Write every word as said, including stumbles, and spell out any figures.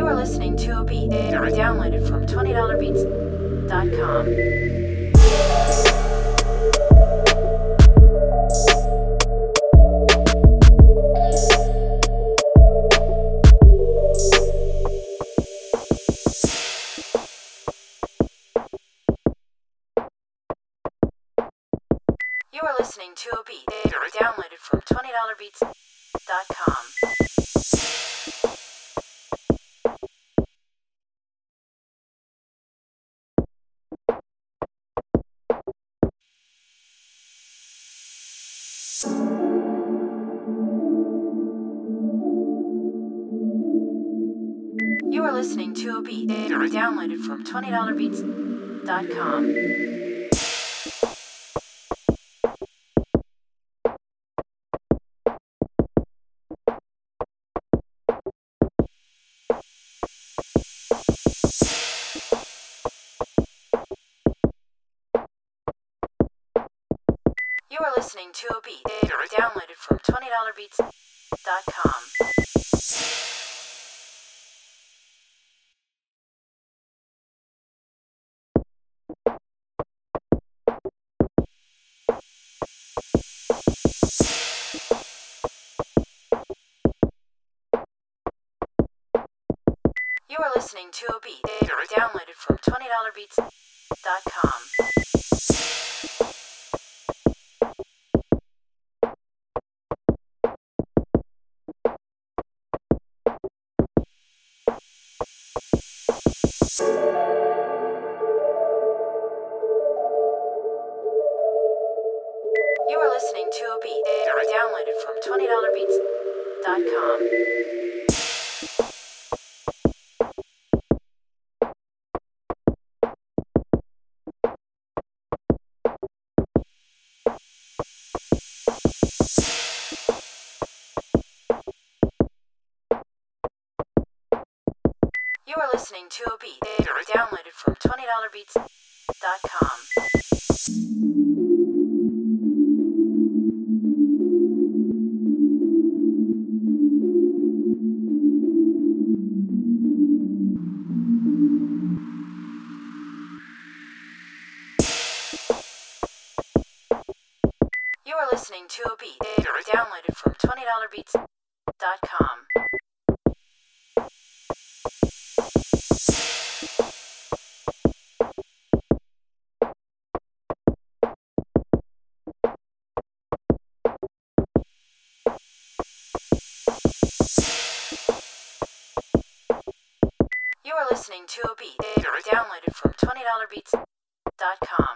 You are listening to a beat downloaded from twenty dollar beats dot com. You are listening to a beat downloaded from twenty dollar beats dot com. You are listening to a beat downloaded from twenty dollar beats dot com. You are listening to a beat downloaded from twenty dollar beats dot com. You are listening to a beat downloaded from twenty dollar beats dot com. You are listening to a beat downloaded from twenty dollar beats dot com. You are listening to a beat downloaded from twenty dollar beats dot com. You are listening to a beat downloaded from twenty dollar beats dot com. You are listening to a beat downloaded from twenty dollar beats dot com.